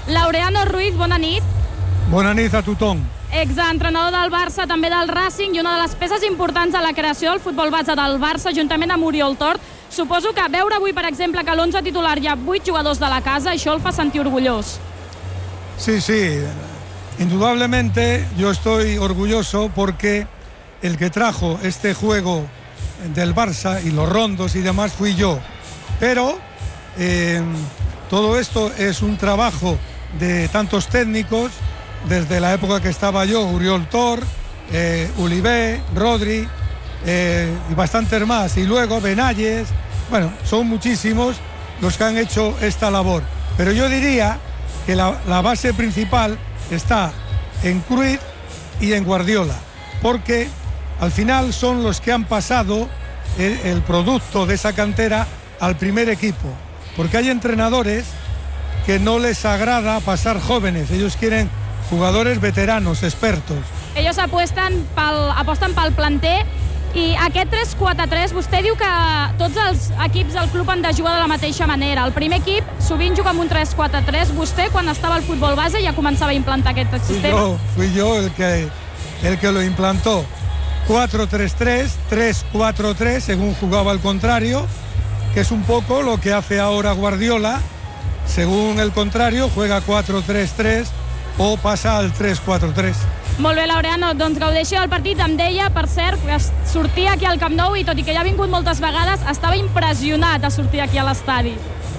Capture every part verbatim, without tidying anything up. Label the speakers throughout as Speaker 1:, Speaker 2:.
Speaker 1: Laureano Ruiz, bona nit.
Speaker 2: Bona nit a tothom.
Speaker 1: Exentrenador del Barça, també del Racing, i una de les peces importants de la creació del futbol base del Barça, juntament amb Oriol Tort. Suposo que veure avui, per exemple, que a l'onze titular hi ha vuit jugadors de la casa, això el fa sentir orgullós.
Speaker 2: Sí, sí. Indudablemente yo estoy orgulloso porque el que trajo este juego del Barça y los rondos y demás fui yo. Pero eh, todo esto es un trabajo de tantos técnicos, desde la época que estaba yo, Oriol Tort, eh, Ulibé, Rodri eh, y bastantes más, y luego Benayes. Bueno, son muchísimos los que han hecho esta labor, pero yo diría que la, la base principal está en Cruyff y en Guardiola, porque al final son los que han pasado el, el producto de esa cantera al primer equipo, porque hay entrenadores que no les agrada pasar jóvenes, ellos quieren jugadores veteranos, expertos.
Speaker 1: Ellos apuesten pel, aposten pel planter, i aquest tres quatre tres, vostè diu que tots els equips del club han de jugar de la mateixa manera. El primer equip sovint juga amb un tres quatre tres. Vostè, quan estava al futbol base, ja començava a implantar aquest sistema?
Speaker 2: Fui yo, fui yo el que, el que lo implantó. cuatro tres tres, tres cuatro tres, según jugaba el contrario, que es un poco lo que hace ahora Guardiola. Según el contrario, juega cuatro tres tres o passa al tres quatre tres.
Speaker 1: Molt bé, Laureano, doncs gaudeixi del partit. Em deia, per cert, que sortia aquí al Camp Nou i tot i que ja ha vingut moltes vegades, estava impressionat a sortir aquí a l'estadi.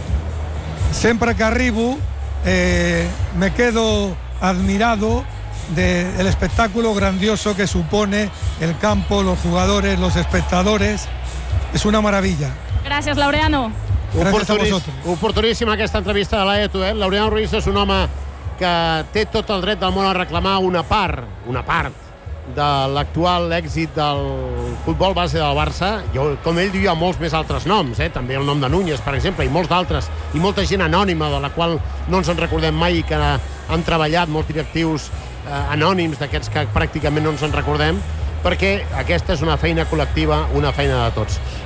Speaker 2: Sempre que arribo eh, me quedo admirado del espectáculo grandioso que supone el campo, los jugadores, los espectadores. Es una maravilla.
Speaker 1: Gràcies, Laureano.
Speaker 2: Gràcies a vosaltres.
Speaker 3: Oportuníssima aquesta entrevista de l'Eto, eh? Laureano Ruiz és un home que té tot el dret del món a reclamar una part, una part de l'actual èxit del futbol base del Barça. Jo, com ell diu, hi ha molts més altres noms, eh? També el nom de Núñez, per exemple, i molts d'altres, i molta gent anònima de la qual no ens en recordem mai i que han treballat, molts directius eh, anònims d'aquests que pràcticament no ens en recordem, perquè aquesta és una feina col·lectiva, una feina de tots.